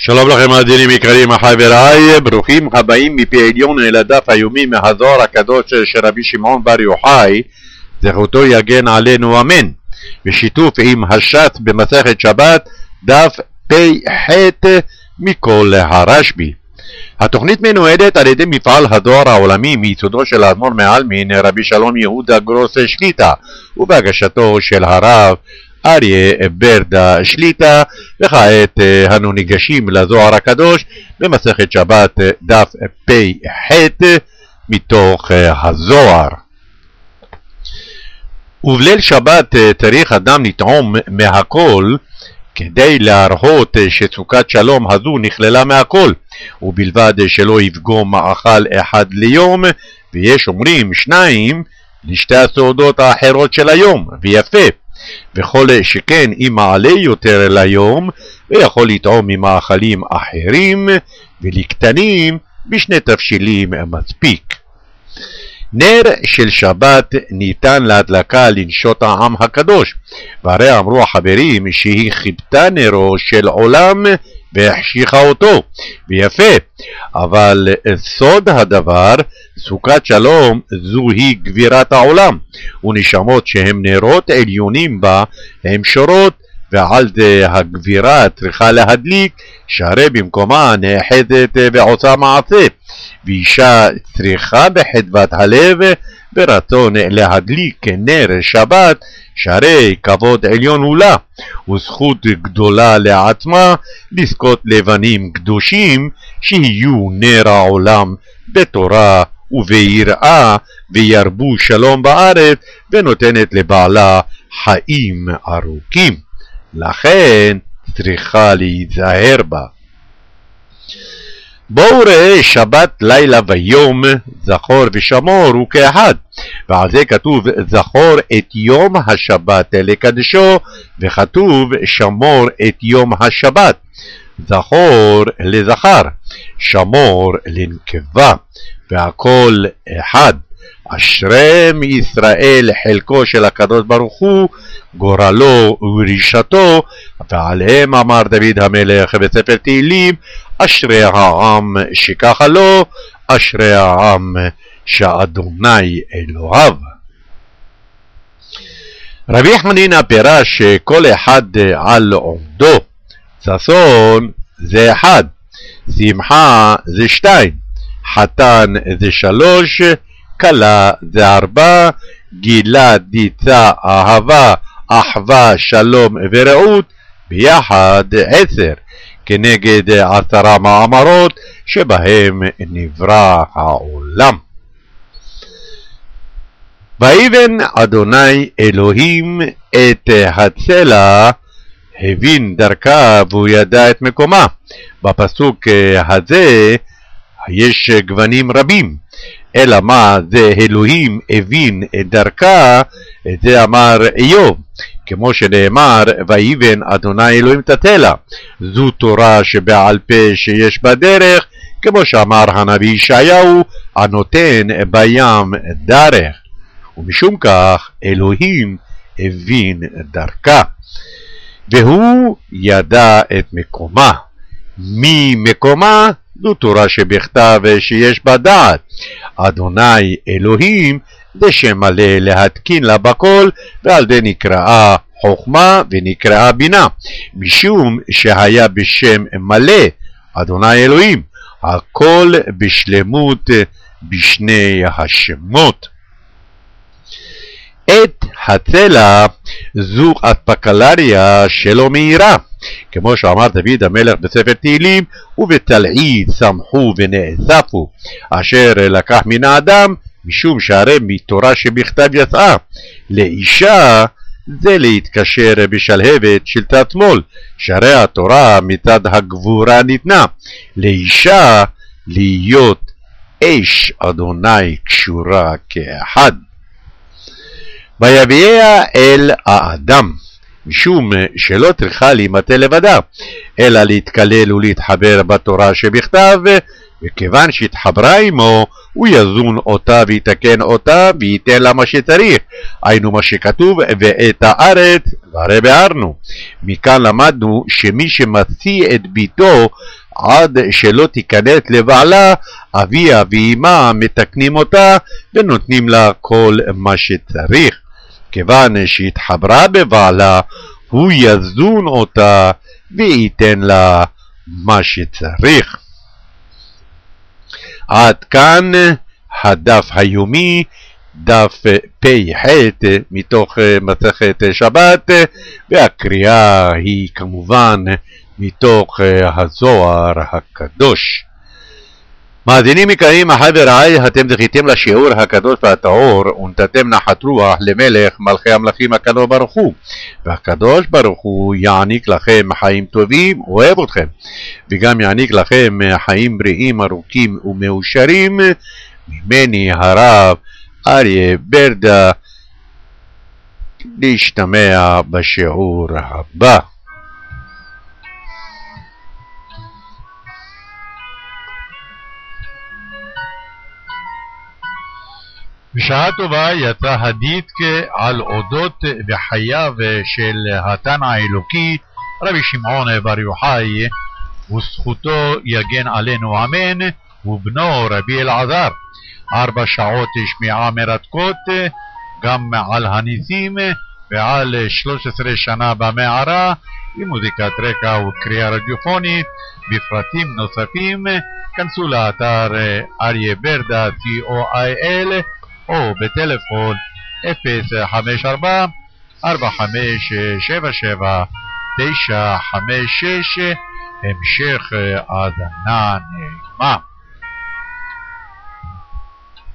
שלום לכם מאזינים יקרים חבריי, ברוכים הבאים מפי עליון אל הדף היומי מהזוהר הקדוש של רבי שמעון בר יוחאי, זכותו יגן עלינו אמן, בשיתוף עם הש"ץ במסכת שבת, דף פ"ח מכל הרשב"י. התוכנית מנוהלת על ידי מפעל הזוהר העולמי מיסודו של האדמו"ר מעלמין רבי שלום יהודה גרוס שליט"א ובהגשתו של הרב אריה ברדה שליט"א. וכעת אנו ניגשים לזוהר הקדוש במסכת שבת דף פ"ח מתוך הזוהר. ובליל שבת צריך אדם לטעום מהכל כדי להראות שסוכת שלום הזו נכללה מהכל, ובלבד שלא יפגום מאכל אחד ליום, ויש אומרים שניים לשתי הסעודות האחרות של היום, ויפה. וכל שכן אם מעלה יותר ליום, ויכול לטעום ממאכלים אחרים, ולקטנים בשני תבשילים מספיק. נר של שבת ניתן להדלקה לנשות העם הקדוש, והרי אמרו החברים שהיא חיבתה נרו של עולם והחשיכה אותו, ויפה, אבל סוד הדבר, סוכת שלום זוהי גבירת העולם, ונשמות שהם נרות עליונים בה הם שורות, ועל זה הגבירה צריכה להדליק, שהרי במקומה נאחזת ועושה מעשה, ואישה צריכה בחדוות הלב ברצון להדליק נר שבת, שהרי כבוד עליון הוא לה, וזכות גדולה לעצמה לזכות לבנים קדושים שיהיו נר העולם בתורה וביראה, וירבו שלום בארץ, ונותנת לבעלה חיים ארוכים. לכן צריכה להיזהר בה. בואו ראה שבת לילה ויום, זכור ושמור הוא כאחד, ועל זה כתוב זכור את יום השבת לקדשו, וכתוב שמור את יום השבת. זכור לזכר, שמור לנקבה, והכל אחד. אשריהם ישראל חלקו של הקדוש ברוך הוא, גורלו ורישתו, ועליהם אמר דוד המלך בספר תהילים, אשרי העם שככה לו, אשרי העם שאדוני אלוהיו. רבי חנינא פירש שכל אחד על עומדו, ששון זה אחד, שמחה זה שתיים, חתן זה שלוש, כלה זה ארבע, גילה, דיצה, אהבה, אחווה, שלום ורעות, ביחד 10, כנגד 10 מאמרות שבהם נברא העולם. ויבן אדוני אלוהים את הצלע, הבין דרכה והוא ידע את מקומה. בפסוק הזה יש גוונים רבים, אלא מה זה אלוהים הבין את דרכה, את זה אמר איוב, כמו שנאמר ויבן אדוני אלוהים את הצלע, זו תורה שבעל פה שיש בדרך, כמו שאמר הנביא ישעיהו, הנותן בים דרך, ומשום כך אלוהים הבין דרכה, והוא ידע את מקומה. ממקומה זו תורה שבכתב שיש בה דעת, אדוני אלוהים זה שם מלא להתקין לה בכל, ועל זה נקראה חוכמה ונקראה בינה, משום שהיה בשם מלא אדוני אלוהים, הכל בשלמות בשני השמות. את הצלע זו אספקלריה שלא מהירה, כמו שאמר דוד המלך בספר תהילים, ובצלעי שמחו ונאספו, אשר לקח מן האדם, משום שהרי מתורה שבכתב יצאה. לאישה זה להתקשר בשלהבת של צד שמאל, שהרי התורה מצד הגבורה ניתנה, לאישה להיות אש אדוני קשורה כאחד. ויביאה אל האדם, משום שלא צריכה להימצא לבדה, אלא להתקלל ולהתחבר בתורה שבכתב, וכיוון שהתחברה עמו, הוא יזון אותה ויתקן אותה וייתן לה מה שצריך, היינו מה שכתוב ואת הארץ והרי ביארנו. מכאן למדנו שמי שמציא את ביתו עד שלא תיכנס לבעלה, אביה ואימה מתקנים אותה ונותנים לה כל מה שצריך. כיוון שהתחברה בבעלה, הוא יזון אותה וייתן לה מה שצריך. עד כאן הדף היומי, דף פ"ח מתוך מסכת שבת, והקריאה היא כמובן מתוך הזוהר הקדוש. מאזינים יקרים, אחי ורעי, אתם זכיתם לשיעור הקדוש והטהור ונתתם נחת רוח למלך מלכי המלכים הקדוש ברוך הוא, והקדוש ברוך הוא יעניק לכם חיים טובים, אוהב אתכם, וגם יעניק לכם חיים בריאים ארוכים ומאושרים. ממני הרב אריה ברדה, להשתמע בשיעור הבא. בשעה טובה יצא הדיתקה על אודות בחייו של התנא האלוקי רבי שמעון בר יוחאי, וזכותו יגן עלינו אמן, ובנו רבי אלעזר. 4 שעות שמיעה מרתקות גם על הניסים ועל 13 שנה במערה, עם מוזיקת רקע וקריאה רדיופונית. בפרטים נוספים כנסו לאתר אריה ברדה co.il או בטלפון 054-4577-956. המשך האזנה נעימה.